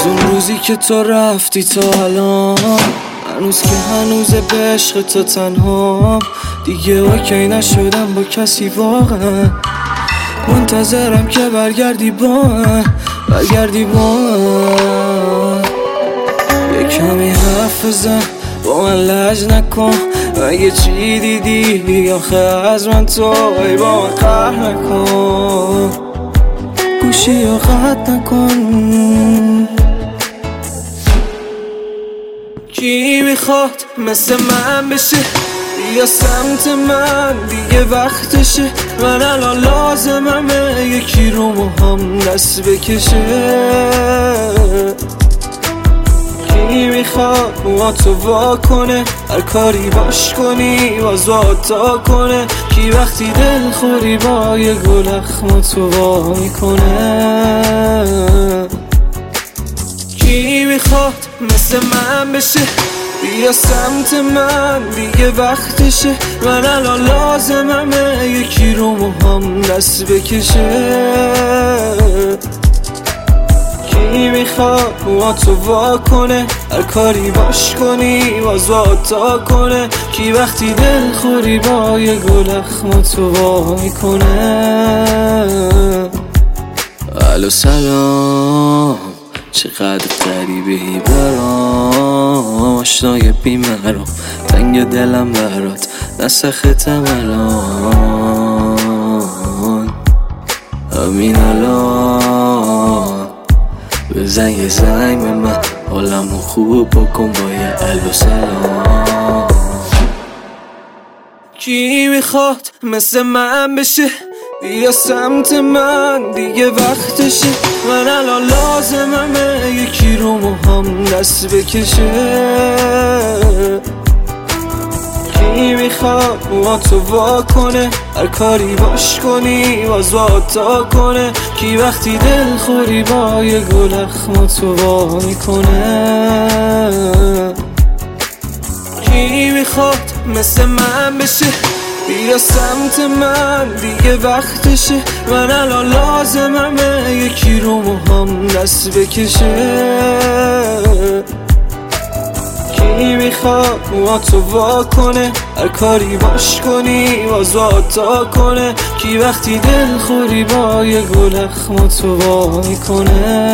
اون روزی که تو رفتی تا الان، هنوز که هنوزه به عشق تو تنها. دیگه اوکی نشدم با کسی واقعا، منتظرم که برگردی با من، برگردی با من. یه کمی حرف بزن با من، لج نکن. اگه چی دیدی آخه از من توی، با من قهر نکن، گوشی رو قطع نکن. کی میخواد مثل من بشه یا سمت من؟ دیگه وقتشه، من الان لازممه یکی رو هم دست بکشه. کی میخواد موها تو وا کنه، هر کاری باش کنی باز تا کنه؟ کی وقتی دل خوری با یه گل اخم تو وا میکنه؟ کی میخواد مثل من بشه بیا سمت من؟ دیگه وقتشه، من الان لازممه یکی رو هم دست بکشه. کی میخواد موها تو وا کنه، هر کاری باش کنی باز تا کنه؟ کی وقتی دل خوری با یه گل اخم تو وا میکنه؟ الو سلام، چقدر غریبهی برام، آشنای بیمرام، تنگ دلم برات، نسختم الان، همین الان. بزن یه زنگ به من، حالمو خوب بکن با یه الو سلام. کی میخواد مثل من بشه بیا سمت من؟ دیگه وقتشه، من الان لازممه یکی رو هم دست بکشه. کی میخواد موها تو وا کنه، هر کاری باش کنی باز تا کنه؟ کی وقتی دل خوری با یه گل اخم تو وا میکنه؟ کی میخواد مثل من بشه بیا سمت من؟ دیگه وقتشه، من الان لازممه یکی رو هم دست بکشه. کی میخواد موها تو وا کنه، هر کاری باش کنی باز تا کنه؟ کی وقتی دل خوری با یه گل اخم تو وا میکنه؟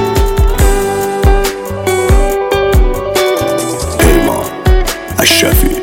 ایمان اشرفی.